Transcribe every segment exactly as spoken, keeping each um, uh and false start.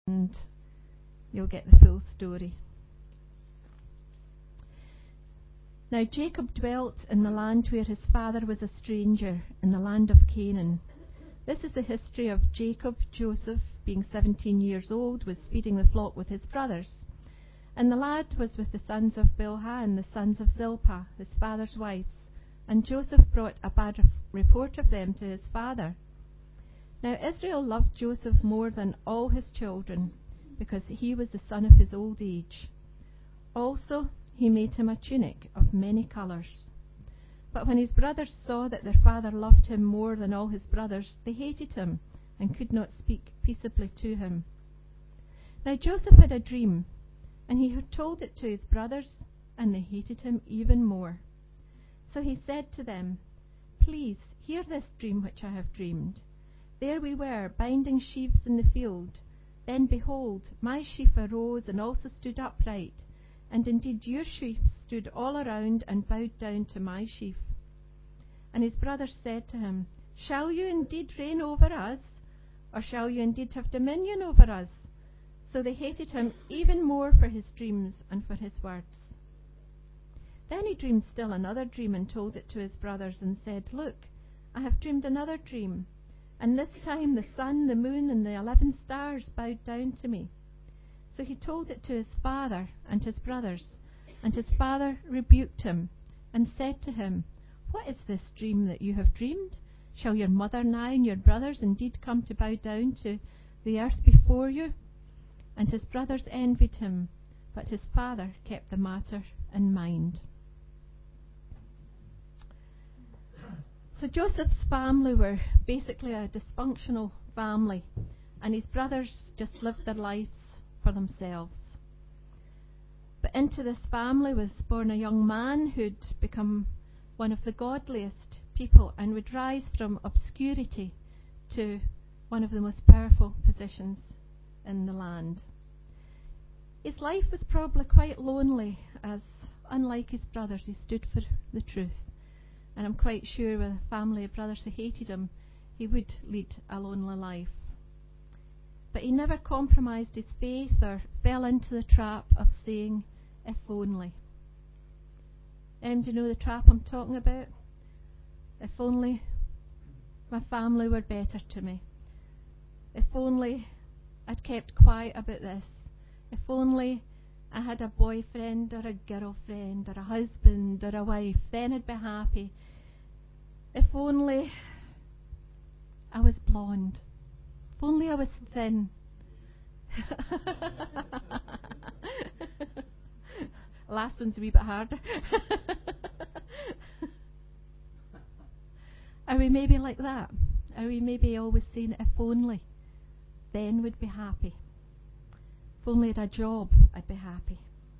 and you'll get the full story. Now Jacob dwelt in the land where his father was a stranger, in the land of Canaan. This is the history of Jacob. Joseph, being seventeen years old, was feeding the flock with his brothers. And the lad was with the sons of Bilhah, the sons of Zilpah, his father's wives. And Joseph brought a bad report of them to his father. Now Israel loved Joseph more than all his children, because he was the son of his old age. Also he made him a tunic of many colours. But when his brothers saw that their father loved him more than all his brothers, they hated him, and could not speak peaceably to him. Now Joseph had a dream, and he had told it to his brothers, and they hated him even more. So he said to them, Please hear this dream which I have dreamed. There we were, binding sheaves in the field. Then behold, my sheaf arose and also stood upright, and indeed your sheaf stood all around and bowed down to my sheaf. And his brothers said to him, Shall you indeed reign over us, or shall you indeed have dominion over us? So they hated him even more for his dreams and for his words. Then he dreamed still another dream and told it to his brothers and said, Look, I have dreamed another dream, and this time the sun, the moon, and the eleven stars bowed down to me. So he told it to his father and his brothers, and his father rebuked him and said to him, What is this dream that you have dreamed? Shall your mother and I and your brothers indeed come to bow down to the earth before you? And his brothers envied him, but his father kept the matter in mind. So Joseph's family were basically a dysfunctional family, and his brothers just lived their lives for themselves. But into this family was born a young man who'd become one of the godliest people and would rise from obscurity to one of the most powerful positions in the land. His life was probably quite lonely, as unlike his brothers, he stood for the truth. And I'm quite sure with a family of brothers who hated him, he would lead a lonely life. But he never compromised his faith or fell into the trap of saying, if only. Um, do you know the trap I'm talking about? If only my family were better to me. If only I'd kept quiet about this. If only I had a boyfriend or a girlfriend or a husband or a wife, then I'd be happy. If only I was blonde. If only I was thin. Last one's a wee bit harder. Are we maybe like that? Are we maybe always saying, if only, then we'd be happy? If only I had a job, I'd be happy.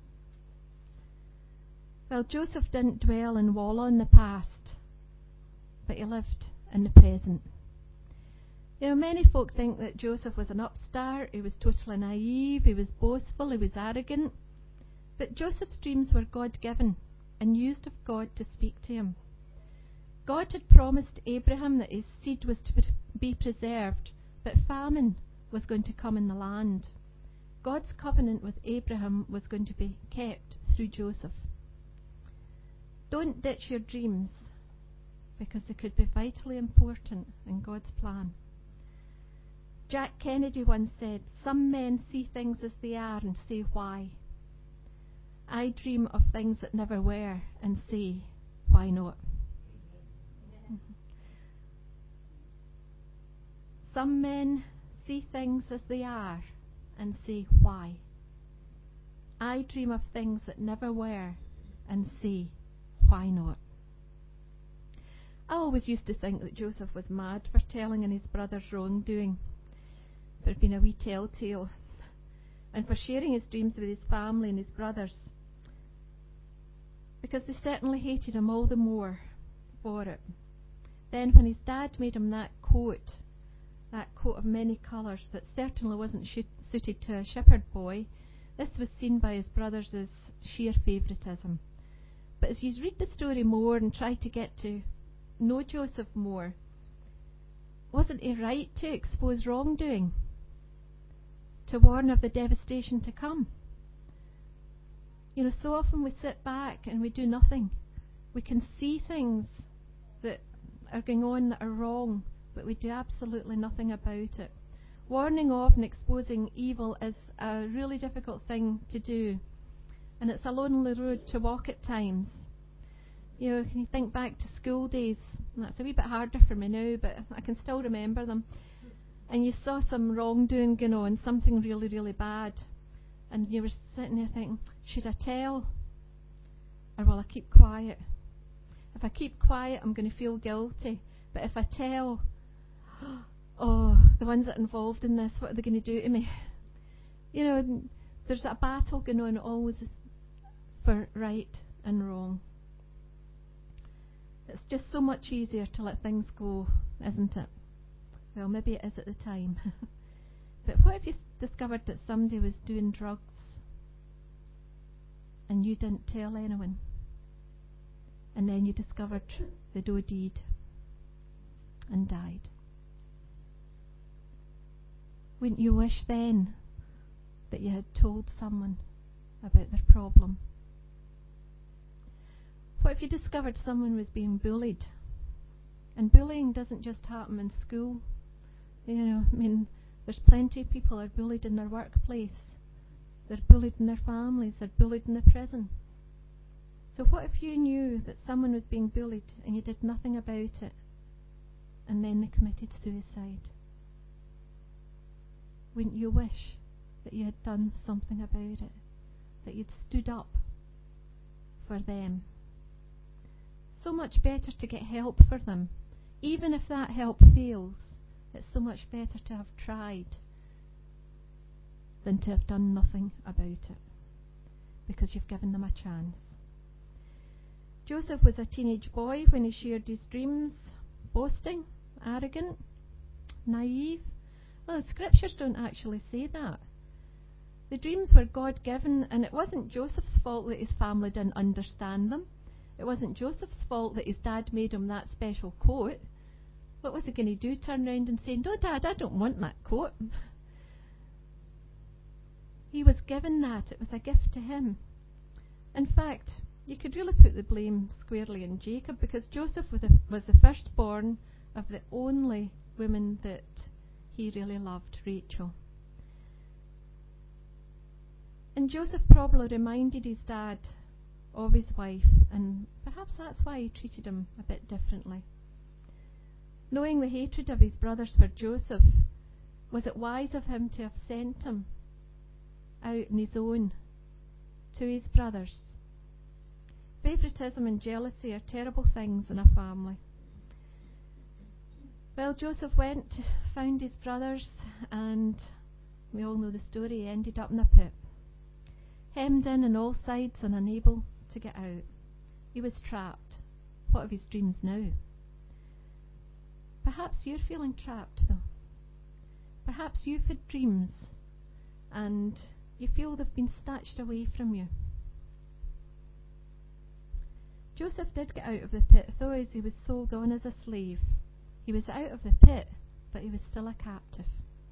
Well, Joseph didn't dwell and wallow in the past, but he lived in the present. You know, many folk think that Joseph was an upstart, he was totally naive, he was boastful, he was arrogant. But Joseph's dreams were God-given and used of God to speak to him. God had promised Abraham that his seed was to be preserved, but famine was going to come in the land. God's covenant with Abraham was going to be kept through Joseph. Don't ditch your dreams, because they could be vitally important in God's plan. Jack Kennedy once said, Some men see things as they are and say why. I dream of things that never were and say, why not? Mm-hmm. Some men see things as they are and say, why? I dream of things that never were and say, why not? I always used to think that Joseph was mad for telling in his brother's wrongdoing, for being a wee telltale, and for sharing his dreams with his family and his brothers, because they certainly hated him all the more for it. Then when his dad made him that coat, that coat of many colours that certainly wasn't sh- suited to a shepherd boy, this was seen by his brothers as sheer favouritism. But as you read the story more and try to get to know Joseph more, wasn't he right to expose wrongdoing? to warn of the devastation to come. You know, so often we sit back and we do nothing. We can see things that are going on that are wrong, but we do absolutely nothing about it. Warning of and exposing evil is a really difficult thing to do, and it's a lonely road to walk at times. You know, can you think back to school days? That's a wee bit harder for me now, but I can still remember them. And you saw some wrongdoing going on, something really, really bad, and you were sitting there thinking, should I tell, or will I keep quiet? If I keep quiet, I'm going to feel guilty. But if I tell, oh, the ones that are involved in this, what are they going to do to me? You know, there's a battle going on always for right and wrong. It's just so much easier to let things go, isn't it? Well, maybe it is at the time. But what if you discovered that somebody was doing drugs and you didn't tell anyone? And then you discovered they'd OD'd and died. Wouldn't you wish then that you had told someone about their problem? What if you discovered someone was being bullied? And bullying doesn't just happen in school. You know, I mean, there's plenty of people are bullied in their workplace. They're bullied in their families. They're bullied in the prison. So what if you knew that someone was being bullied and you did nothing about it, and then they committed suicide? Wouldn't you wish that you had done something about it? That you'd stood up for them? So much better to get help for them. Even if that help fails, it's so much better to have tried than to have done nothing about it, because you've given them a chance. Joseph was a teenage boy when he shared his dreams, boasting, arrogant, naive. Well, the scriptures don't actually say that. The dreams were God-given, and it wasn't Joseph's fault that his family didn't understand them. It wasn't Joseph's fault that his dad made him that special coat. What was he going to do? Turn around and say, "No, Dad, I don't want that coat." He was given that. It was a gift to him. In fact, you could really put the blame squarely on Jacob, because Joseph was the, was the firstborn of the only woman that he really loved, Rachel. And Joseph probably reminded his dad of his wife, and perhaps that's why he treated him a bit differently. Knowing the hatred of his brothers for Joseph, was it wise of him to have sent him out on his own to his brothers? Favoritism and jealousy are terrible things in a family. Well, Joseph went, found his brothers, and we all know the story. He ended up in a pit, hemmed in on all sides and unable to get out. He was trapped. What of his dreams now? Perhaps you're feeling trapped, though. Perhaps you've had dreams and you feel they've been snatched away from you. Joseph did get out of the pit, though, as he was sold on as a slave. He was out of the pit, but he was still a captive.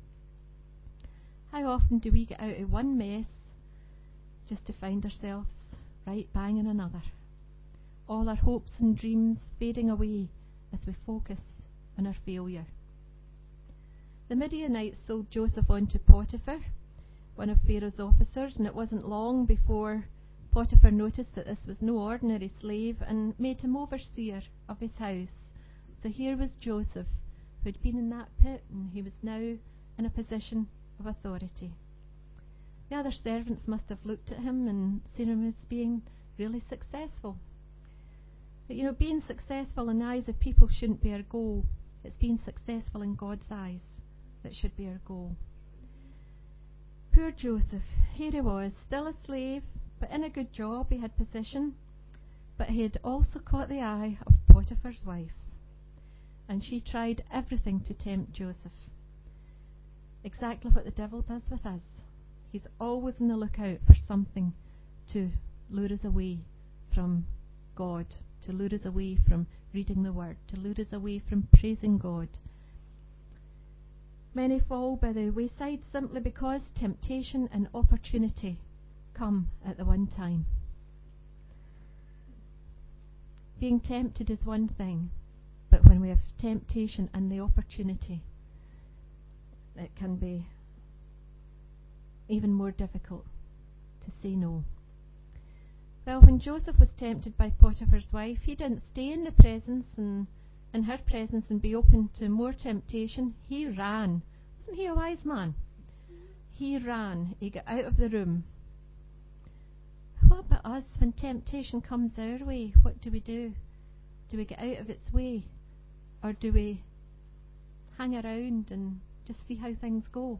How often do we get out of one mess just to find ourselves right bang in another? All our hopes and dreams fading away as we focus on our failure. The Midianites sold Joseph on to Potiphar, one of Pharaoh's officers, and it wasn't long before Potiphar noticed that this was no ordinary slave and made him overseer of his house. So here was Joseph, who had been in that pit, and he was now in a position of authority. The other servants must have looked at him and seen him as being really successful. But, you know, being successful in the eyes of people shouldn't be our goal. It's being successful in God's eyes that should be our goal. Poor Joseph. Here he was, still a slave, but in a good job. He had position. But he had also caught the eye of Potiphar's wife, and she tried everything to tempt Joseph. Exactly what the devil does with us. He's always on the lookout for something to lure us away from God, to lure us away from reading the Word, to lure us away from praising God. Many fall by the wayside simply because temptation and opportunity come at the one time. Being tempted is one thing, but when we have temptation and the opportunity, it can be even more difficult to say no. Well, when Joseph was tempted by Potiphar's wife, he didn't stay in the presence and in her presence and be open to more temptation. He ran. Wasn't he a wise man? He ran. He got out of the room. What about us when temptation comes our way? What do we do? Do we get out of its way? Or do we hang around and just see how things go?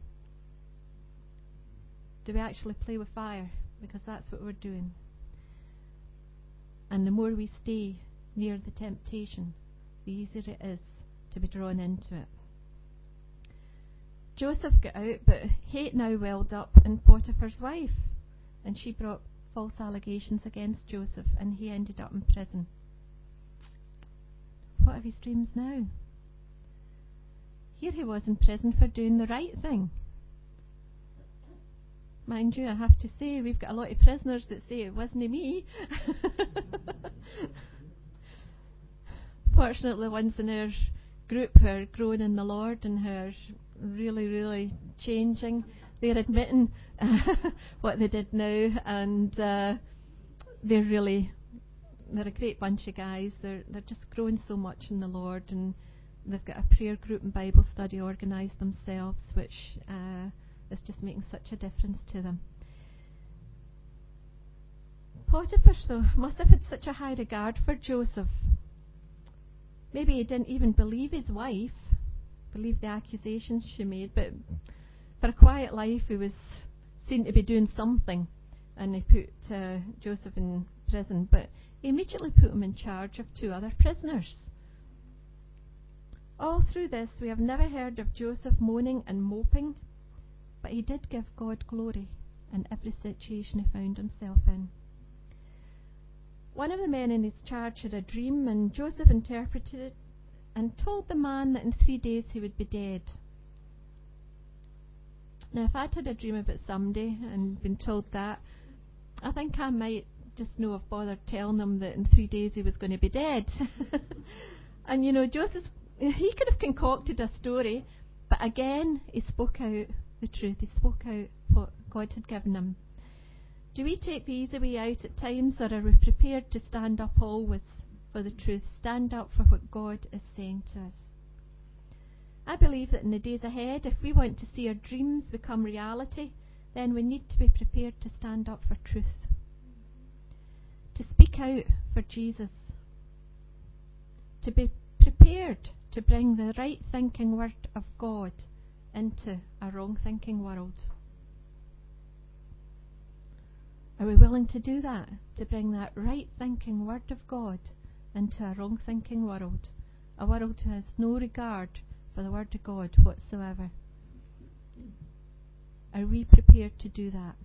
Do we actually play with fire? Because that's what we're doing. And the more we stay near the temptation, the easier it is to be drawn into it. Joseph got out, but hate now welled up in Potiphar's wife, and she brought false allegations against Joseph, and he ended up in prison. What of his dreams now? Here he was in prison for doing the right thing. Mind you, I have to say, we've got a lot of prisoners that say it wasn't me. Fortunately, ones in our group who are growing in the Lord and who are really, really changing, they're admitting what they did now, and uh, they're really, they're a great bunch of guys. They're they're just growing so much in the Lord, and they've got a prayer group and Bible study organised themselves, which uh, is just making such a difference to them. Potiphar, though, must have had such a high regard for Joseph. Maybe he didn't even believe his wife, believe the accusations she made, but for a quiet life he was seen to be doing something, and he put uh, Joseph in prison, but he immediately put him in charge of two other prisoners. All through this we have never heard of Joseph moaning and moping, but he did give God glory in every situation he found himself in. One of the men in his charge had a dream, and Joseph interpreted it and told the man that in three days he would be dead. Now, if I'd had a dream about somebody and been told that, I think I might just know have bothered telling them that in three days he was going to be dead. And you know, Joseph, he could have concocted a story, but again, he spoke out the truth. He spoke out what God had given him. Do we take the easy way out at times, or are we prepared to stand up always for the truth, stand up for what God is saying to us? I believe that in the days ahead, if we want to see our dreams become reality, then we need to be prepared to stand up for truth, to speak out for Jesus, to be prepared to bring the right thinking word of God into a wrong thinking world. Are we willing to do that? To bring that right thinking word of God into a wrong thinking world? A world who has no regard for the word of God whatsoever. Are we prepared to do that?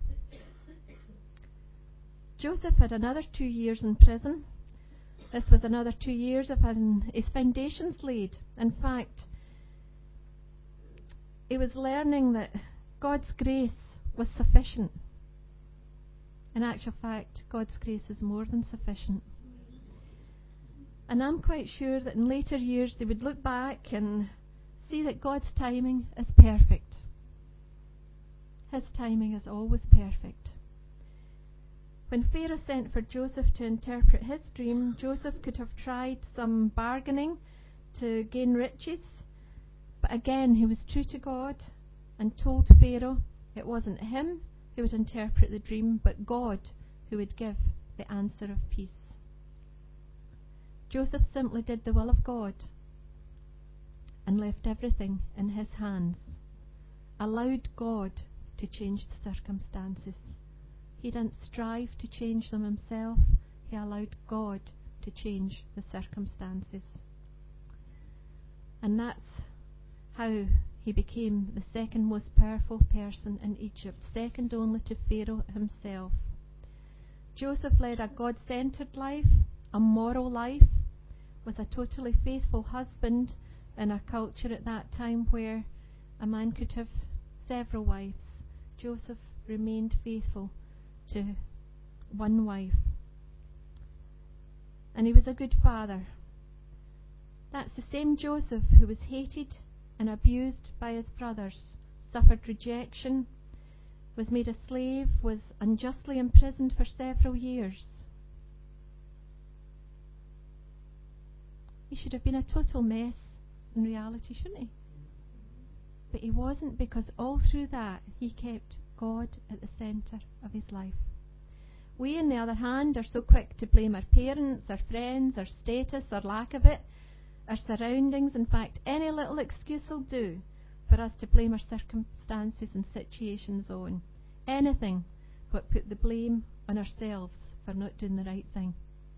Joseph had another two years in prison. This was another two years of having his foundations laid. In fact, he was learning that God's grace was sufficient. In actual fact, God's grace is more than sufficient. And I'm quite sure that in later years they would look back and see that God's timing is perfect. His timing is always perfect. When Pharaoh sent for Joseph to interpret his dream, Joseph could have tried some bargaining to gain riches, but again he was true to God and told Pharaoh it wasn't him who would interpret the dream, but God who would give the answer of peace. Joseph simply did the will of God and left everything in his hands, allowed God to change the circumstances. He didn't strive to change them himself. He allowed God to change the circumstances. And that's how he became the second most powerful person in Egypt, second only to Pharaoh himself. Joseph led a God-centered life, a moral life, was a totally faithful husband in a culture at that time where A man could have several wives. Joseph remained faithful to one wife. And he was a good father. That's the same Joseph who was hated and abused by his brothers, suffered rejection, was made a slave, was unjustly imprisoned for several years. He should have been a total mess in reality, shouldn't he? But he wasn't, because all through that he kept God at the centre of his life. We, on the other hand, are so quick to blame our parents, our friends, our status, or lack of it, our surroundings. In fact, any little excuse will do for us to blame our circumstances and situations on. Anything but put the blame on ourselves for not doing the right thing.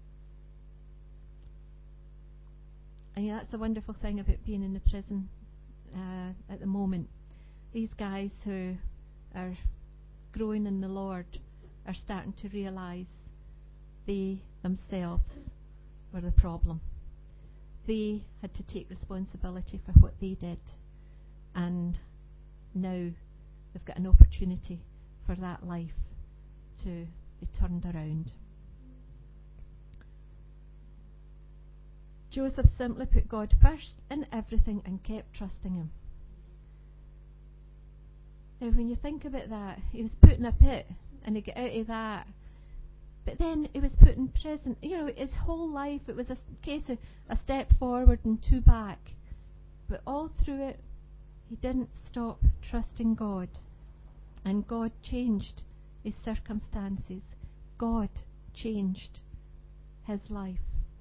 And yeah, that's the wonderful thing about being in the prison uh, at the moment. These guys who are growing in the Lord are starting to realise they themselves were the problem. They had to take responsibility for what they did, and now they've got an opportunity for that life to be turned around. Joseph simply put God first in everything and kept trusting him. Now, when you think about that, he was put in a pit and he got out of that. But then he was put in prison. You know, his whole life, it was a case of a step forward and two back. But all through it, he didn't stop trusting God. And God changed his circumstances. God changed his life.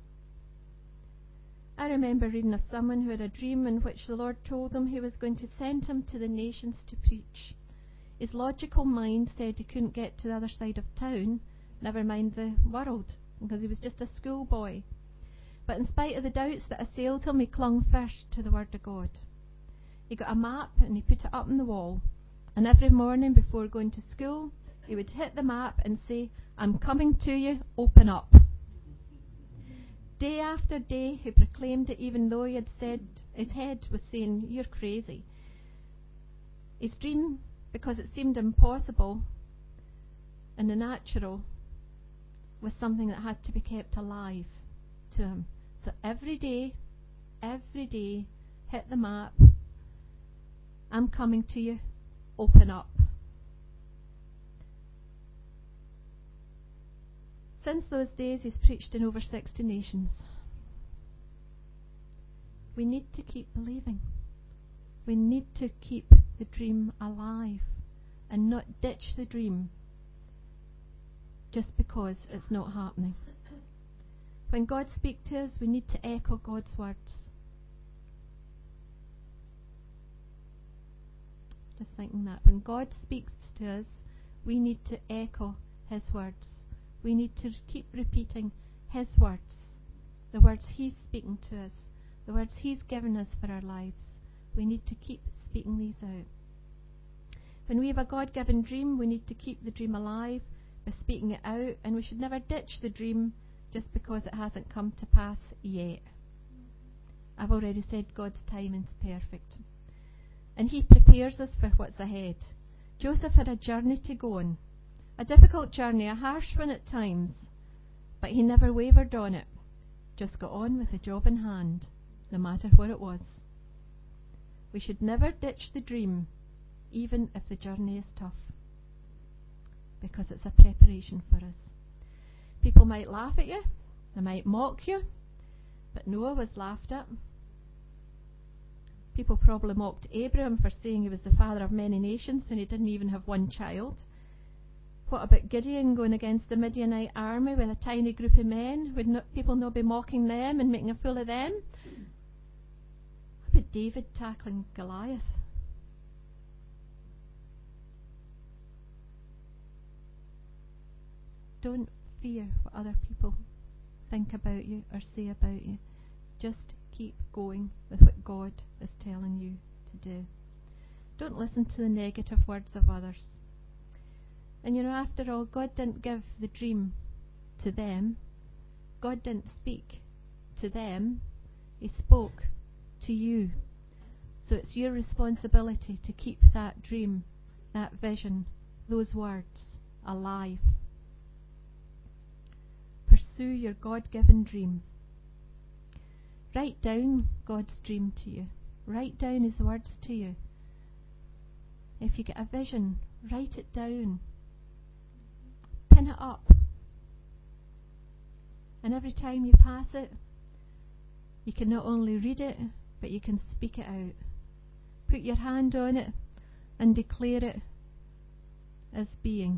I remember reading of someone who had a dream in which the Lord told him he was going to send him to the nations to preach. His logical mind said he couldn't get to the other side of town, never mind the world, because he was just a schoolboy. But in spite of the doubts that assailed him, he clung first to the Word of God. He got a map and he put it up on the wall. And every morning before going to school, he would hit the map and say, "I'm coming to you, open up." Day after day, he proclaimed it, even though he had said, his head was saying, "You're crazy." His dream, because it seemed impossible in the natural, was something that had to be kept alive to him. So every day, every day, hit the map. "I'm coming to you, open up." Since those days, he's preached in over sixty nations. We need to keep believing. We need to keep the dream alive and not ditch the dream just because it's not happening. When God speaks to us, we need to echo God's words. Just thinking that. When God speaks to us, we need to echo his words. We need to keep repeating his words, the words he's speaking to us, the words he's given us for our lives. We need to keep speaking these out. When we have a God-given dream, we need to keep the dream alive by speaking it out, and we should never ditch the dream just because it hasn't come to pass yet. I've already said God's timing's perfect. And he prepares us for what's ahead. Joseph had a journey to go on. A difficult journey, a harsh one at times, but he never wavered on it. Just got on with the job in hand, no matter what it was. We should never ditch the dream, even if the journey is tough, because it's a preparation for us. People might laugh at you, they might mock you, but Noah was laughed at. People probably mocked Abraham for saying he was the father of many nations when he didn't even have one child. What about Gideon going against the Midianite army with a tiny group of men? Would not people not be mocking them and making a fool of them? What about David tackling Goliath? Don't fear what other people think about you or say about you. Just keep going with what God is telling you to do. Don't listen to the negative words of others. And you know, after all, God didn't give the dream to them. God didn't speak to them. He spoke to you. So it's your responsibility to keep that dream, that vision, those words alive. Pursue your God-given dream. Write down God's dream to you. Write down His words to you. If you get a vision, write it down. Pin it up. And every time you pass it, you can not only read it, but you can speak it out. Put your hand on it and declare it as being.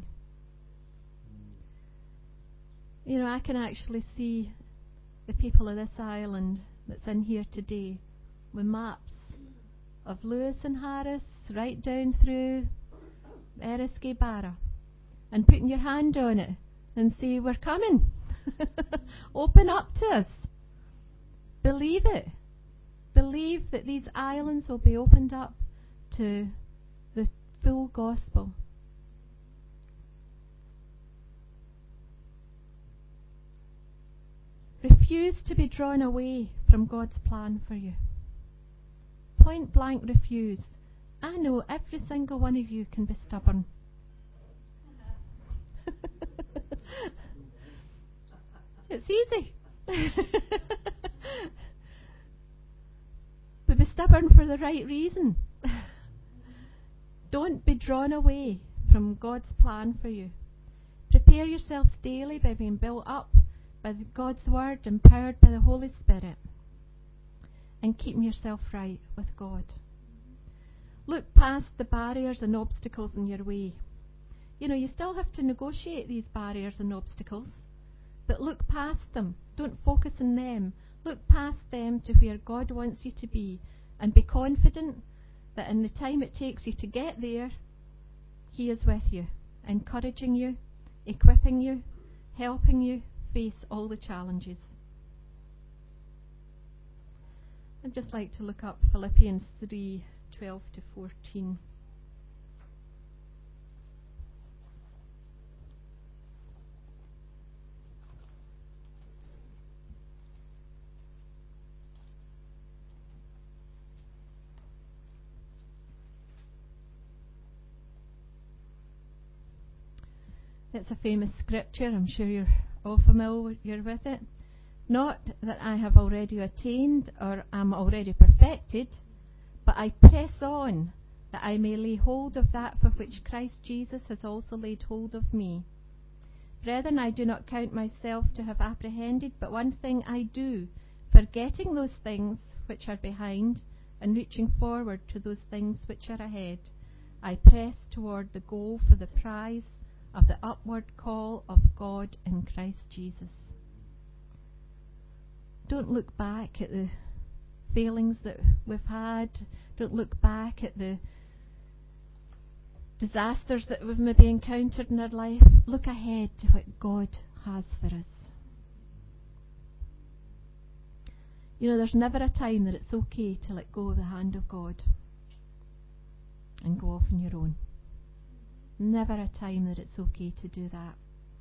You know, I can actually see the people of this island that's in here today with maps of Lewis and Harris right down through Eriskay Barra, and putting your hand on it and say, we're coming. Open up to us. Believe it. Believe that these islands will be opened up to the full gospel. Refuse to be drawn away from God's plan for you. Point blank refuse. I know every single one of you can be stubborn. It's easy. But be stubborn for the right reason. Don't be drawn away from God's plan for you. Prepare yourselves daily by being built up by God's Word, empowered by the Holy Spirit, and keeping yourself right with God. Look past the barriers and obstacles in your way. You know, you still have to negotiate these barriers and obstacles, but look past them. Don't focus on them. Look past them to where God wants you to be, and be confident that in the time it takes you to get there, He is with you, encouraging you, equipping you, helping you face all the challenges. I'd just like to look up Philippians three, twelve to fourteen. It's a famous scripture. I'm sure you're all familiar with it. Not that I have already attained or am already perfected, but I press on that I may lay hold of that for which Christ Jesus has also laid hold of me. Brethren, I do not count myself to have apprehended, but one thing I do, forgetting those things which are behind and reaching forward to those things which are ahead, I press toward the goal for the prize of the upward call of God in Christ Jesus. Don't look back at the failings that we've had. Don't look back at the disasters that we've maybe encountered in our life. Look ahead to what God has for us. You know, there's never a time that it's okay to let go of the hand of God and go off on your own. Never a time that it's okay to do that.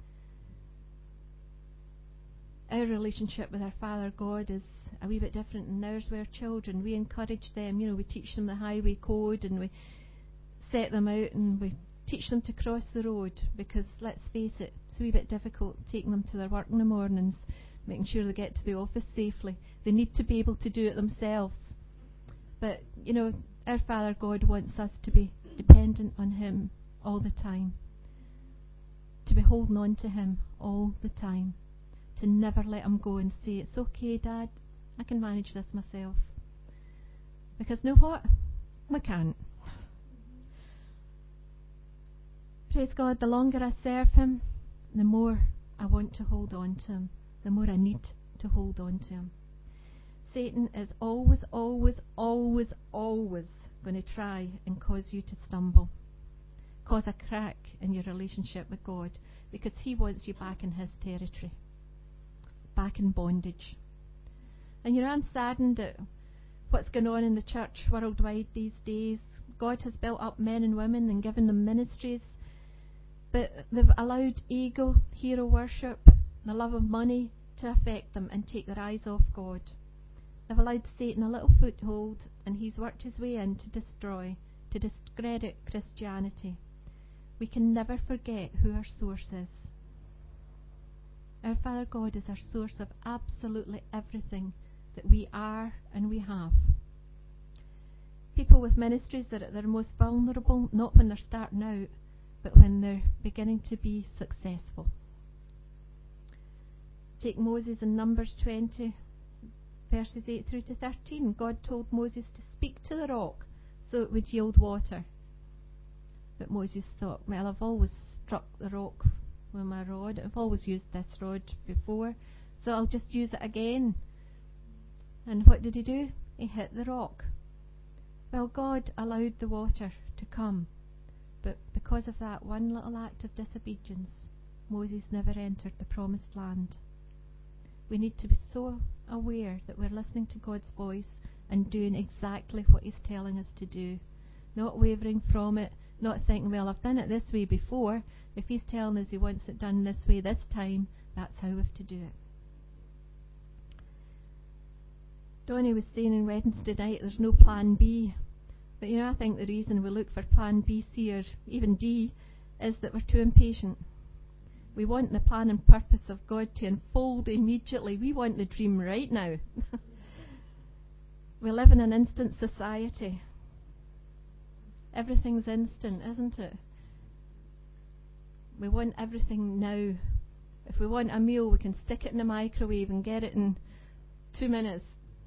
Our relationship with our Father God is a wee bit different than ours with our children. We encourage them, you know, we teach them the highway code and we set them out and we teach them to cross the road, because let's face it, it's a wee bit difficult taking them to their work in the mornings, making sure they get to the office safely. They need to be able to do it themselves. But, you know, our Father God wants us to be dependent on Him all the time, to be holding on to Him all the time, to never let Him go and say, it's okay, Dad, I can manage this myself. Because know what? We can't. Praise God, the longer I serve Him, the more I want to hold on to Him, the more I need to hold on to Him. Satan is always, always, always, always going to try and cause you to stumble, cause a crack in your relationship with God, because he wants you back in his territory, back in bondage. And you know, I'm saddened at what's going on in the church worldwide these days. God has built up men and women and given them ministries, but they've allowed ego, hero worship, the love of money to affect them and take their eyes off God. have allowed Satan a little foothold, and he's worked his way in to destroy, to discredit Christianity. We can never forget who our source is. Our Father God is our source of absolutely everything that we are and we have. People with ministries are at their most vulnerable, not when they're starting out, but when they're beginning to be successful. Take Moses in Numbers twenty, verses eight through to thirteen. God told Moses to speak to the rock so it would yield water. But Moses thought, well, I've always struck the rock with my rod. I've always used this rod before, so I'll just use it again. And what did he do? He hit the rock. Well, God allowed the water to come, but because of that one little act of disobedience, Moses never entered the promised land. We need to be so aware that we're listening to God's voice and doing exactly what he's telling us to do, not wavering from it, not thinking, well, I've done it this way before. If he's telling us he wants it done this way this time, that's how we have to do it. Donnie was saying on Wednesday night there's no plan B. But you know, I think the reason we look for plan B, C, or even D is that we're too impatient. We want the plan and purpose of God to unfold immediately. We want the dream right now. We live in an instant society. Everything's instant, isn't it? We want everything now. If we want a meal, we can stick it in the microwave and get it in two minutes.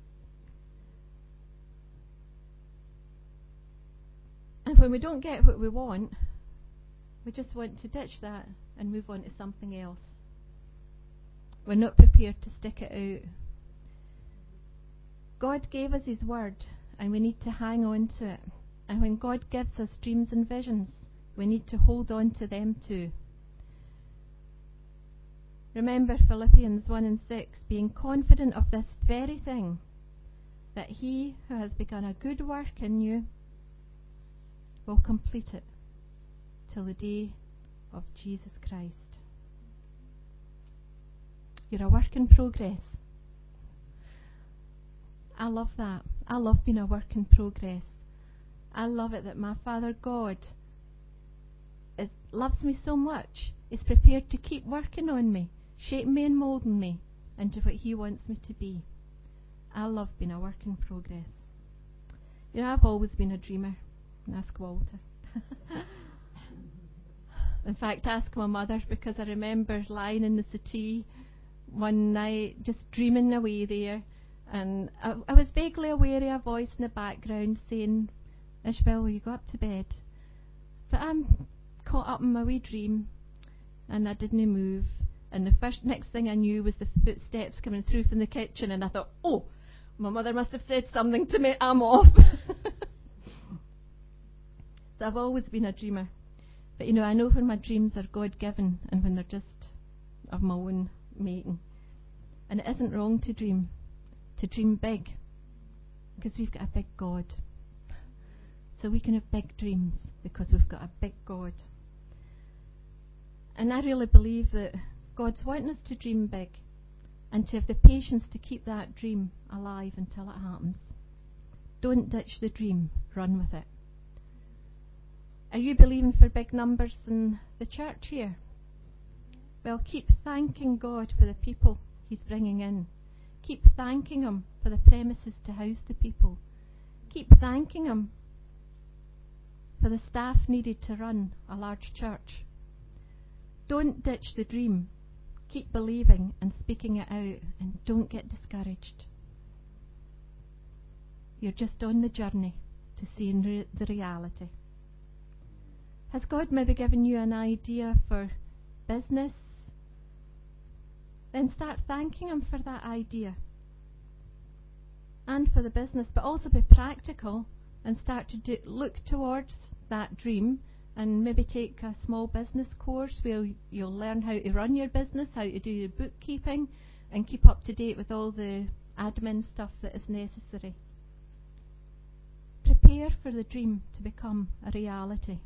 And when we don't get what we want, we just want to ditch that and move on to something else. We're not prepared to stick it out. God gave us his word, and we need to hang on to it. And when God gives us dreams and visions, we need to hold on to them too. Remember Philippians one and six, being confident of this very thing, that he who has begun a good work in you will complete it till the day of Jesus Christ. You're a work in progress. I love that. I love being a work in progress. I love it that my Father God is, loves me so much, is prepared to keep working on me, shaping me and moulding me into what he wants me to be. I love being a work in progress. You know, I've always been a dreamer. Ask Walter. In fact, ask my mother, because I remember lying in the settee one night just dreaming away there, and I, I was vaguely aware of a voice in the background saying, Ishbel, will you go up to bed? But I'm caught up in my wee dream, and I didn't move, and the first next thing I knew was the footsteps coming through from the kitchen, and I thought, oh, my mother must have said something to me, I'm off. So I've always been a dreamer. But you know, I know when my dreams are God-given and when they're just of my own making. And it isn't wrong to dream, to dream big, because we've got a big God. So we can have big dreams because we've got a big God. And I really believe that God's wanting us to dream big and to have the patience to keep that dream alive until it happens. Don't ditch the dream, run with it. Are you believing for big numbers in the church here? Well, keep thanking God for the people he's bringing in. Keep thanking him for the premises to house the people. Keep thanking him for the staff needed to run a large church. Don't ditch the dream. Keep believing and speaking it out, and don't get discouraged. You're just on the journey to seeing re- the reality. Has God maybe given you an idea for business? Then start thanking him for that idea and for the business, but also be practical and start to do, look towards that dream, and maybe take a small business course where you'll learn how to run your business, how to do your bookkeeping, and keep up to date with all the admin stuff that is necessary. Prepare for the dream to become a reality.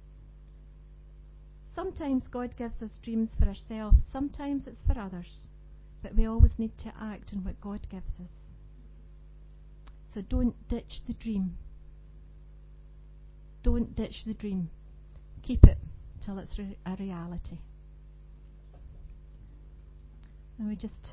Sometimes God gives us dreams for ourselves, sometimes it's for others, but we always need to act on what God gives us. So don't ditch the dream. Don't ditch the dream. Keep it till it's re- a reality. And we just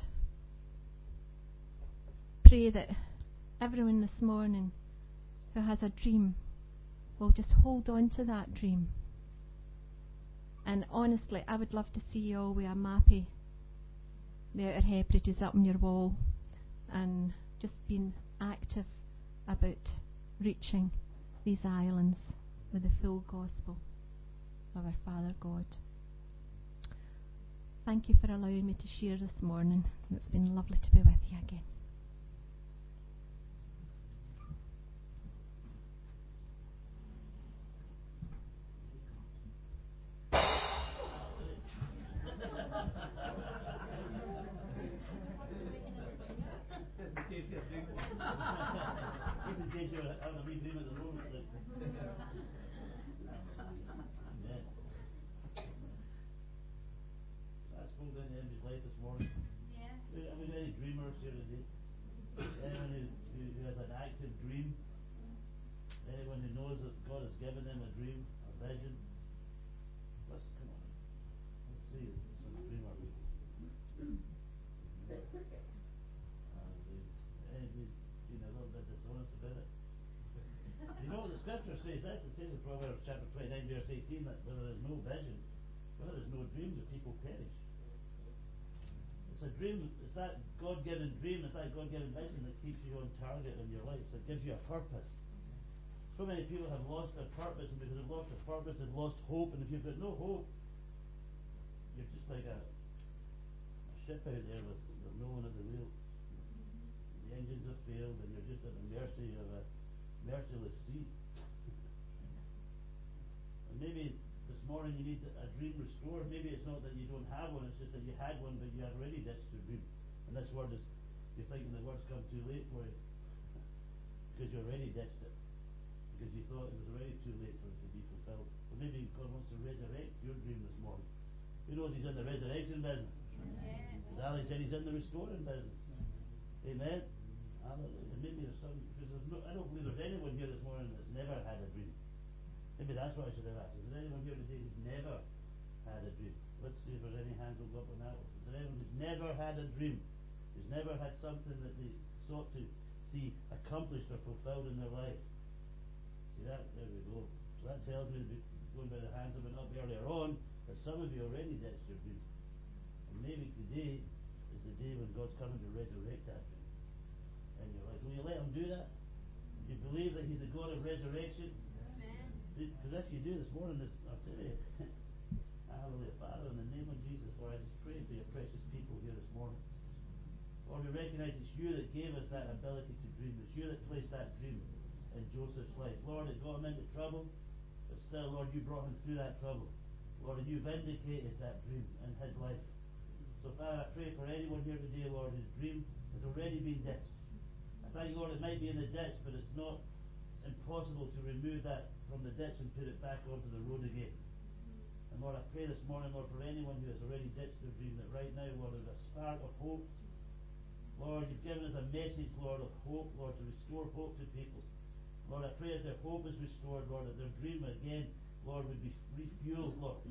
pray that everyone this morning who has a dream will just hold on to that dream. And honestly, I would love to see you all with a mappy, the Outer Hebrides up on your wall, and just being active about reaching these islands with the full gospel of our Father God. Thank you for allowing me to share this morning. It's been lovely to be with you again. Scripture says this. It says in Proverbs chapter twenty-nine, verse eighteen, that where there is no vision, where there is no dream, the people perish. It's a dream. It's that God-given dream. It's that God-given vision that keeps you on target in your life. That gives you a purpose. So many people have lost their purpose, and because they've lost their purpose, they've lost hope. And if you've got no hope, you're just like a, a ship out there with, with no one at the wheel. The engines have failed, and you're just at the mercy of a merciless sea. And maybe this morning you need a dream restored. Maybe it's not that you don't have one, it's just that you had one, but you had already ditched your dream. And this word is, you're thinking the word's come too late for you. Because you already ditched it. Because you thought it was already too late for it to be fulfilled. But maybe God wants to resurrect your dream this morning. Who knows he's in the resurrection business? Because Ali said he's in the restoring business. Amen? Hallelujah. Maybe there's some, because there's no, I don't believe there's anyone here this morning that's never had a dream. Maybe that's what I should have asked. Is there anyone here today who's never had a dream? Let's see if there's any hands will go up on that one. Is there anyone who's never had a dream? Who's never had something that they sought to see accomplished or fulfilled in their life? See that? There we go. So that tells me, going by the hands that went up earlier on, that some of you already ditched your dream. And maybe today is the day when God's coming to resurrect that dream in your life. Will you let him do that? Do you believe that he's a God of resurrection? Because if you do this morning, this, I'll tell you, hallelujah, Father, in the name of Jesus, Lord, I just pray for your precious people here this morning. Lord, we recognize it's you that gave us that ability to dream. It's you that placed that dream in Joseph's life. Lord, it got him into trouble, but still, Lord, you brought him through that trouble. Lord, and you vindicated that dream in his life. So, Father, I pray for anyone here today, Lord, whose dream has already been ditched. I thank you, Lord, it might be in the ditch, but it's not impossible to remove that from the ditch and put it back onto the road again. And Lord, I pray this morning, Lord, for anyone who has already ditched their dream, that right now, Lord, there's a spark of hope. Lord, you've given us a message, Lord, of hope, Lord, to restore hope to people. Lord, I pray as their hope is restored, Lord, that their dream again, Lord, would be refueled, Lord.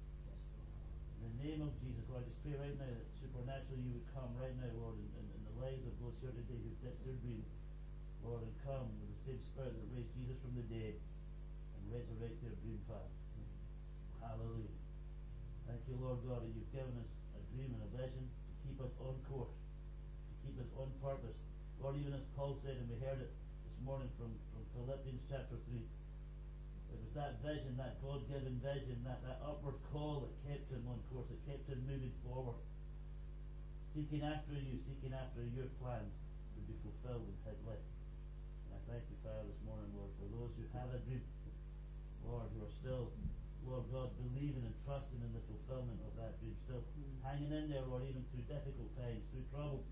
In the name of Jesus, Lord, I just pray right now that supernaturally you would come right now, Lord, in, in, in the lives of those here today who've ditched their dream, Lord, and come with the same Spirit that raised Jesus from the dead and resurrect their dream, Father. Hallelujah. Thank you, Lord God, that you've given us a dream and a vision to keep us on course, to keep us on purpose. Lord, even as Paul said, and we heard it this morning from, from Philippians chapter three, it was that vision, that God-given vision, that, that upward call that kept him on course, that kept him moving forward, seeking after you, seeking after your plans to be fulfilled in his life. And I thank you, Father, this morning, Lord, for those who have a dream, Lord, who are still, Lord God, believing and trusting in the fulfillment of that dream, still mm. hanging in there, Lord, even through difficult times, through trouble.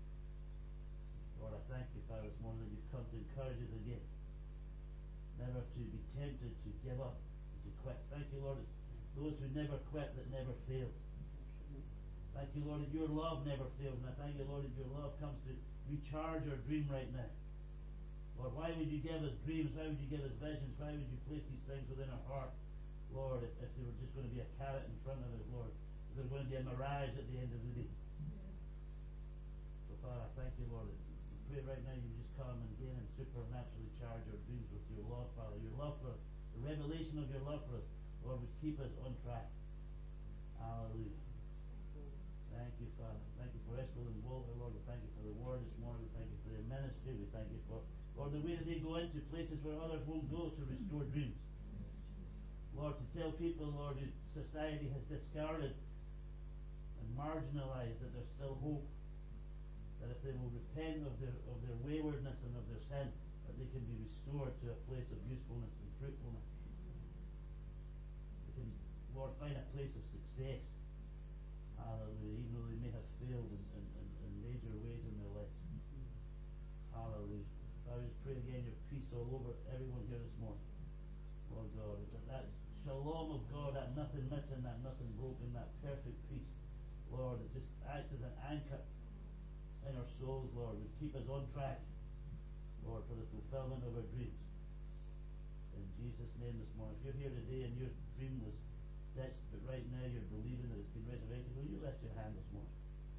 Lord, I thank you, Father, this morning that you've come to encourage us again, never to be tempted to give up, to quit. Thank you, Lord, it's those who never quit that never fail. Thank you, Lord, that your love never fails, and I thank you, Lord, that your love comes to recharge our dream right now. Lord, why would you give us dreams? Why would you give us visions? Why would you place these things within our heart? Lord, if, if they were just going to be a carrot in front of us, Lord, if they're going to be a mirage at the end of the day. So, Father, I thank you, Lord. I pray right now you just come and again and supernaturally charge our dreams with your love, Father. Your love for us, the revelation of your love for us, Lord, would keep us on track. Hallelujah. Thank you, Father. Thank you for Eskil and Walter, Lord. We thank you for the word this morning. We thank you for their ministry. We thank you for, Lord, the way that they go into places where others won't go to restore dreams. Lord, to tell people, Lord, who society has discarded and marginalized, that there's still hope. That if they will repent of their of their waywardness and of their sin, that they can be restored to a place of usefulness and fruitfulness. They can, Lord, find a place of success. Hallelujah, even though they may have failed in, in, in, in major ways in their lives. Hallelujah. I just pray again your peace all over everyone here this morning. Lord God, that, that shalom of God, that nothing missing, that nothing broken, that perfect peace, Lord, that just acts as an anchor in our souls, Lord, would keep us on track, Lord, for the fulfillment of our dreams. In Jesus' name this morning. If you're here today and your dream was ditched, but right now you're believing that it's been resurrected, will you lift your hand this morning?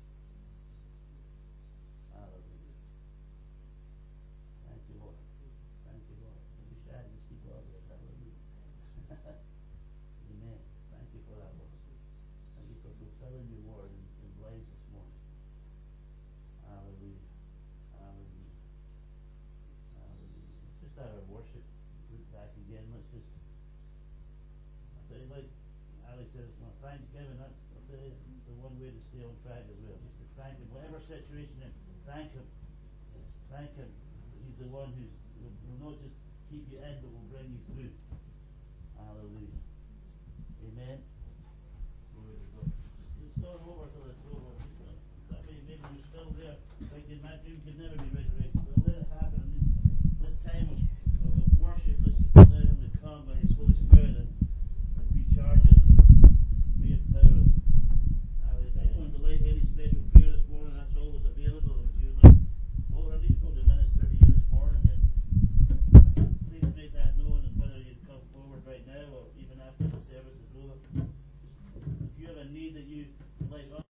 Hallelujah. Thank you, Lord. Thank you, Lord. Don't be shy, just keep loving it. Hallelujah. Amen. Thank you for that, Lord. Thank you for fulfilling your word in, in lives this morning. Hallelujah. Hallelujah. Hallelujah. Let's just start our worship group back again. Let's just, I tell you, like Ali says, well, Thanksgiving, that's, I'll tell you, the one way to stay on track as well. Just to thank Him. Whatever situation you're in, thank Him. Thank Him. He's the one who's will, will not just keep you in, but will bring you through. Hallelujah. Amen. Glory to God. Just, just go over till it's over. That way, maybe you're still there thinking my dream could never be resurrected. Well, let it happen. This, this time of, of, of worship, let's just allow Him to come by His Holy Spirit and, and recharge us and re-empower us. Uh, if anyone would like any special prayer this morning, that's always available. If you would like, well, at least go to minister to you this morning, then please make that known, and whether you come forward right now or even after the service is over. If you have a need that you would like